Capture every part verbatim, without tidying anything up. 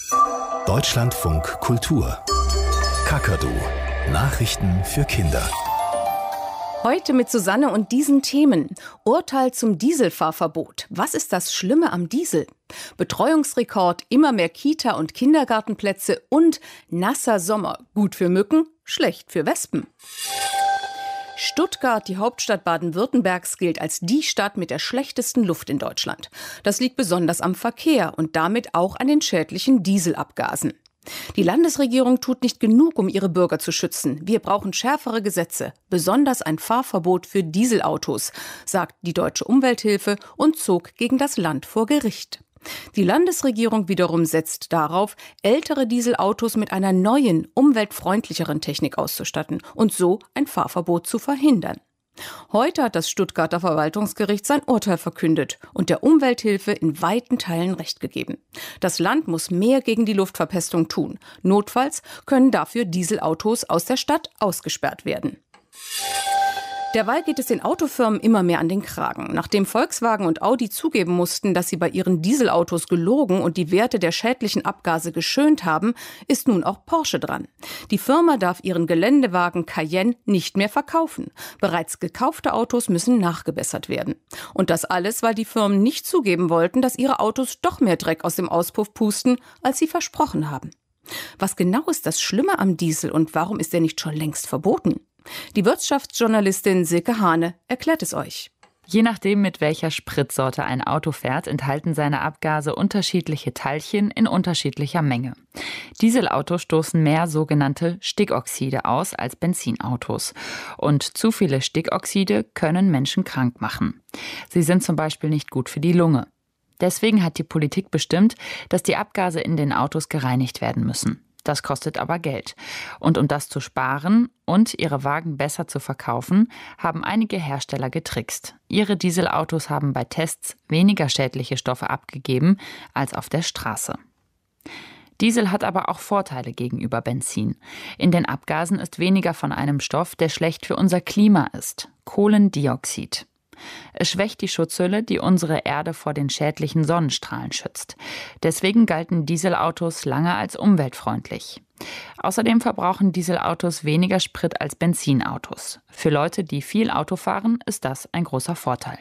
Deutschlandfunk Kultur. Kakadu. Nachrichten für Kinder. Heute mit Susanne und diesen Themen. Urteil zum Dieselfahrverbot. Was ist das Schlimme am Diesel? Betreuungsrekord, immer mehr Kita- und Kindergartenplätze und nasser Sommer. Gut für Mücken, schlecht für Wespen. Stuttgart, die Hauptstadt Baden-Württembergs, gilt als die Stadt mit der schlechtesten Luft in Deutschland. Das liegt besonders am Verkehr und damit auch an den schädlichen Dieselabgasen. Die Landesregierung tut nicht genug, um ihre Bürger zu schützen. Wir brauchen schärfere Gesetze, besonders ein Fahrverbot für Dieselautos, sagt die Deutsche Umwelthilfe und zog gegen das Land vor Gericht. Die Landesregierung wiederum setzt darauf, ältere Dieselautos mit einer neuen, umweltfreundlicheren Technik auszustatten und so ein Fahrverbot zu verhindern. Heute hat das Stuttgarter Verwaltungsgericht sein Urteil verkündet und der Umwelthilfe in weiten Teilen Recht gegeben. Das Land muss mehr gegen die Luftverpestung tun. Notfalls können dafür Dieselautos aus der Stadt ausgesperrt werden. Derweil geht es den Autofirmen immer mehr an den Kragen. Nachdem Volkswagen und Audi zugeben mussten, dass sie bei ihren Dieselautos gelogen und die Werte der schädlichen Abgase geschönt haben, ist nun auch Porsche dran. Die Firma darf ihren Geländewagen Cayenne nicht mehr verkaufen. Bereits gekaufte Autos müssen nachgebessert werden. Und das alles, weil die Firmen nicht zugeben wollten, dass ihre Autos doch mehr Dreck aus dem Auspuff pusten, als sie versprochen haben. Was genau ist das Schlimme am Diesel und warum ist er nicht schon längst verboten? Die Wirtschaftsjournalistin Silke Hane erklärt es euch. Je nachdem, mit welcher Spritsorte ein Auto fährt, enthalten seine Abgase unterschiedliche Teilchen in unterschiedlicher Menge. Dieselautos stoßen mehr sogenannte Stickoxide aus als Benzinautos. Und zu viele Stickoxide können Menschen krank machen. Sie sind zum Beispiel nicht gut für die Lunge. Deswegen hat die Politik bestimmt, dass die Abgase in den Autos gereinigt werden müssen. Das kostet aber Geld. Und um das zu sparen und ihre Wagen besser zu verkaufen, haben einige Hersteller getrickst. Ihre Dieselautos haben bei Tests weniger schädliche Stoffe abgegeben als auf der Straße. Diesel hat aber auch Vorteile gegenüber Benzin. In den Abgasen ist weniger von einem Stoff, der schlecht für unser Klima ist: Kohlendioxid. Es schwächt die Schutzhülle, die unsere Erde vor den schädlichen Sonnenstrahlen schützt. Deswegen galten Dieselautos lange als umweltfreundlich. Außerdem verbrauchen Dieselautos weniger Sprit als Benzinautos. Für Leute, die viel Auto fahren, ist das ein großer Vorteil.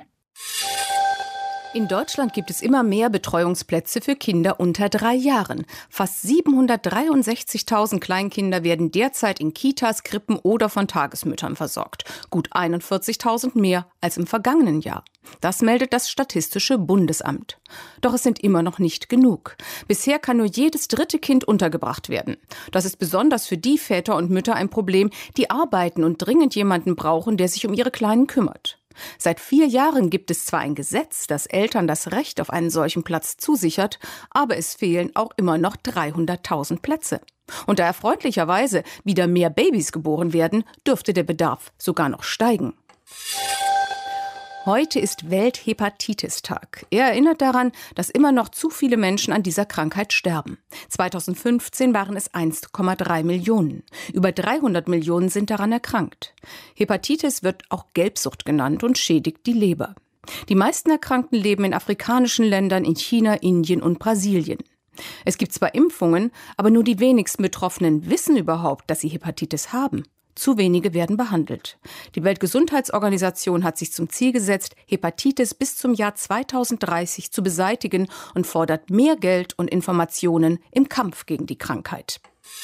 In Deutschland gibt es immer mehr Betreuungsplätze für Kinder unter drei Jahren. Fast siebenhundertdreiundsechzigtausend Kleinkinder werden derzeit in Kitas, Krippen oder von Tagesmüttern versorgt. Gut einundvierzigtausend mehr als im vergangenen Jahr. Das meldet das Statistische Bundesamt. Doch es sind immer noch nicht genug. Bisher kann nur jedes dritte Kind untergebracht werden. Das ist besonders für die Väter und Mütter ein Problem, die arbeiten und dringend jemanden brauchen, der sich um ihre Kleinen kümmert. Seit vier Jahren gibt es zwar ein Gesetz, das Eltern das Recht auf einen solchen Platz zusichert, aber es fehlen auch immer noch dreihunderttausend Plätze. Und da erfreulicherweise wieder mehr Babys geboren werden, dürfte der Bedarf sogar noch steigen. Heute ist Welthepatitis-Tag. Er erinnert daran, dass immer noch zu viele Menschen an dieser Krankheit sterben. zweitausendfünfzehn waren es eins Komma drei Millionen. Über dreihundert Millionen sind daran erkrankt. Hepatitis wird auch Gelbsucht genannt und schädigt die Leber. Die meisten Erkrankten leben in afrikanischen Ländern, in China, Indien und Brasilien. Es gibt zwar Impfungen, aber nur die wenigsten Betroffenen wissen überhaupt, dass sie Hepatitis haben. Zu wenige werden behandelt. Die Weltgesundheitsorganisation hat sich zum Ziel gesetzt, Hepatitis bis zum Jahr zweitausenddreißig zu beseitigen und fordert mehr Geld und Informationen im Kampf gegen die Krankheit.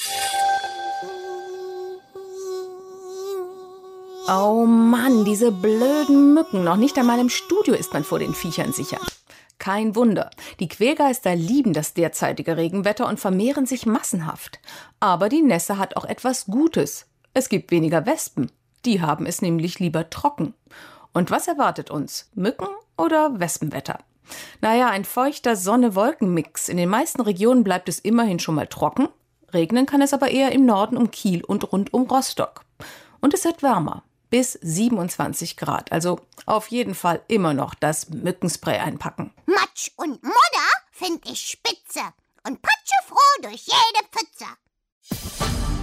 Oh Mann, diese blöden Mücken. Noch nicht einmal im Studio ist man vor den Viechern sicher. Kein Wunder. Die Quälgeister lieben das derzeitige Regenwetter und vermehren sich massenhaft. Aber die Nässe hat auch etwas Gutes. Es gibt weniger Wespen. Die haben es nämlich lieber trocken. Und was erwartet uns? Mücken oder Wespenwetter? Naja, ein feuchter Sonne-Wolken-Mix. In den meisten Regionen bleibt es immerhin schon mal trocken. Regnen kann es aber eher im Norden um Kiel und rund um Rostock. Und es wird wärmer. Bis siebenundzwanzig Grad. Also auf jeden Fall immer noch das Mückenspray einpacken. Matsch und Modder find ich spitze. Und patschefroh durch jede Pfütze.